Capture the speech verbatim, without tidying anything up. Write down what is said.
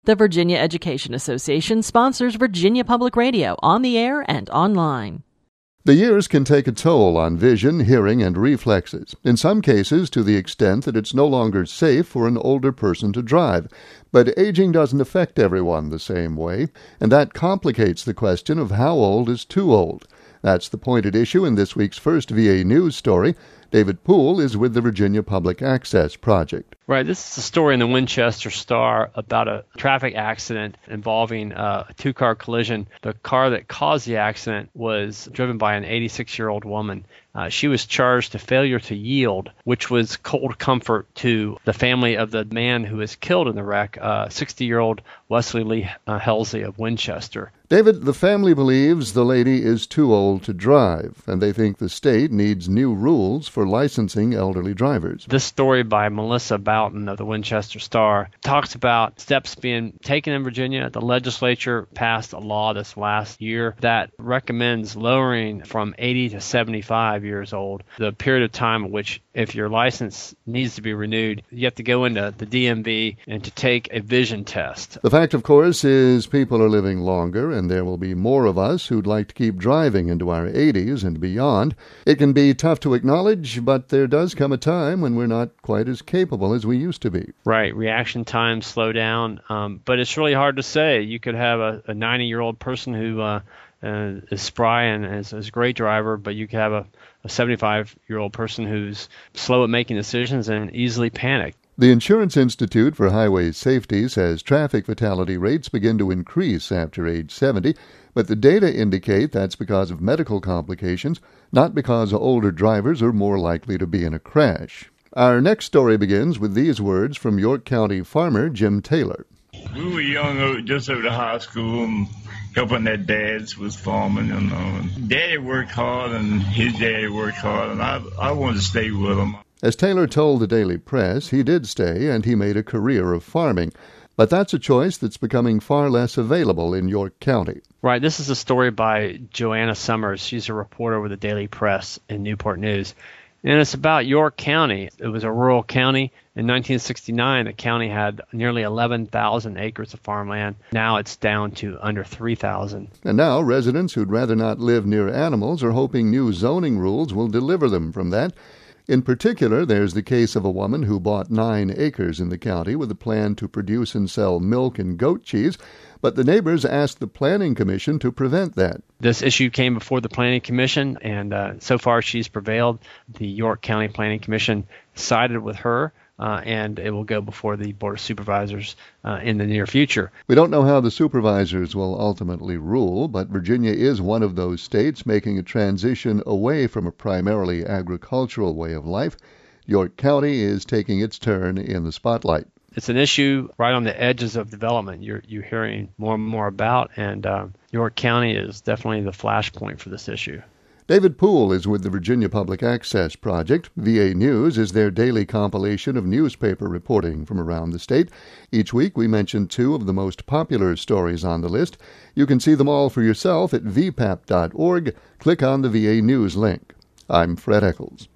The Virginia Education Association sponsors Virginia Public Radio on the air and online. The years can take a toll on vision, hearing, and reflexes, in some cases to the extent that it's no longer safe for an older person to drive. But aging doesn't affect everyone the same way, and that complicates the question of how old is too old. That's the point at issue in this week's first V A News story. David Poole is with the Virginia Public Access Project. Right, this is a story in the Winchester Star about a traffic accident involving uh, a two-car collision. The car that caused the accident was driven by an eighty-six-year-old woman. Uh, she was charged to failure to yield, which was cold comfort to the family of the man who was killed in the wreck, uh, sixty-year-old Wesley Lee uh, Halsey of Winchester. David, the family believes the lady is too old to drive, and they think the state needs new rules for licensing elderly drivers. This story by Melissa Boughton of the Winchester Star talks about steps being taken in Virginia. The legislature passed a law this last year that recommends lowering from eighty to seventy-five years old the period of time in which, if your license needs to be renewed, you have to go into the D M V and to take a vision test. The fact, of course, is people are living longer, and there will be more of us who'd like to keep driving into our eighties and beyond. It can be tough to acknowledge, but there does come a time when we're not quite as capable as we used to be. Right. Reaction times slow down, um, but it's really hard to say. You could have a, a ninety-year-old person who uh, uh, is spry and is, is a great driver, but you could have a a seventy-five-year-old person who's slow at making decisions and easily panicked. The Insurance Institute for Highway Safety says traffic fatality rates begin to increase after age seventy, but the data indicate that's because of medical complications, not because older drivers are more likely to be in a crash. Our next story begins with these words from York County farmer Jim Taylor. We were young, just over to high school, and helping their dads with farming, you know. And Daddy worked hard, and his daddy worked hard, and I, I wanted to stay with him. As Taylor told the Daily Press, he did stay, and he made a career of farming. But that's a choice that's becoming far less available in York County. Right. This is a story by Joanna Summers. She's a reporter with the Daily Press and Newport News. And it's about York County. It was a rural county. In nineteen sixty-nine, the county had nearly eleven thousand acres of farmland. Now it's down to under three thousand. And now residents who'd rather not live near animals are hoping new zoning rules will deliver them from that. In particular, there's the case of a woman who bought nine acres in the county with a plan to produce and sell milk and goat cheese, but the neighbors asked the Planning Commission to prevent that. This issue came before the Planning Commission, and uh, so far she's prevailed. The York County Planning Commission sided with her, uh, and it will go before the Board of Supervisors uh, in the near future. We don't know how the supervisors will ultimately rule, but Virginia is one of those states making a transition away from a primarily agricultural way of life. York County is taking its turn in the spotlight. It's an issue right on the edges of development you're, you're hearing more and more about, and uh, York County is definitely the flashpoint for this issue. David Poole is with the Virginia Public Access Project. V A News is their daily compilation of newspaper reporting from around the state. Each week we mention two of the most popular stories on the list. You can see them all for yourself at v p a p dot org. Click on the V A News link. I'm Fred Eccles.